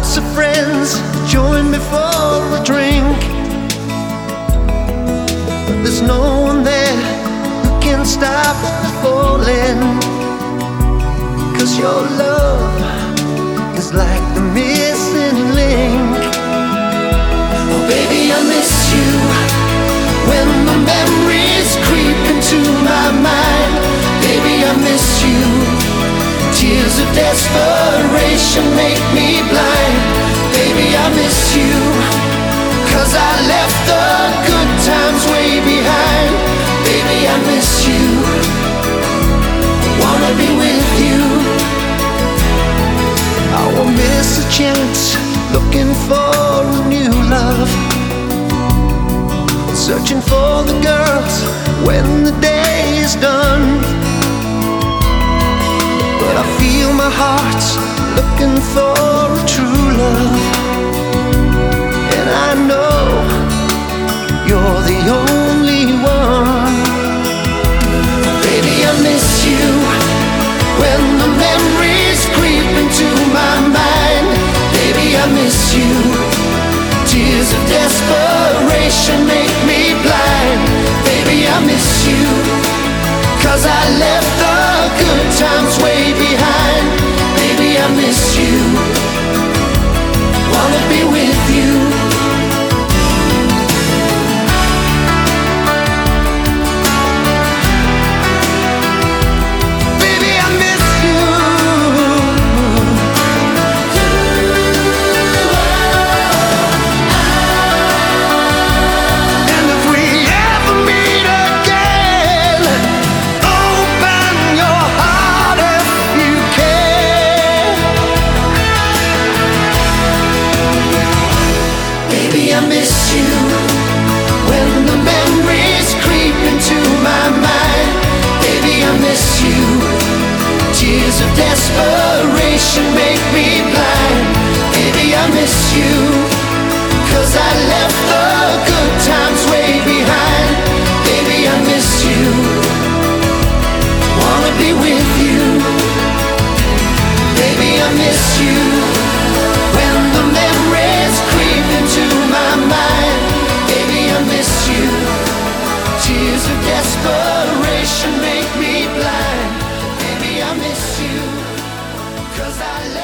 lots of friends join me for a drink, but there's no one there who can stop falling. 'Cause your love is like the missing link. Oh baby, I miss you when the memories creep into my mind. Baby, I miss you. Tears of desperation make me blind. Baby, I miss you, 'cause I left the good times way behind. Baby, I miss you, I wanna be with you. I won't miss a chance looking for a new love, searching for the girls when the day is done. But I feel my heart's looking for a true love, and I know you're the only one. Baby, I miss you when the memories creep into my mind. Baby, I miss you. Tears of desperation make me blind. Baby, I miss you, 'cause I left the good times way behind. Baby, I miss you, wanna be with you. Baby, I miss you. And if we ever meet again, open your heart if you can. Baby, I miss you when the memories creep into my mind. Baby, I miss you. Tears of desperation make me blind. Baby, I miss you, 'cause I left the good times way behind. Baby, I miss you, wanna be with you. Baby, I miss you when the memories creep into my mind. Baby, I miss you. Tears of desperation make me blind. Baby, I miss you, 'cause I left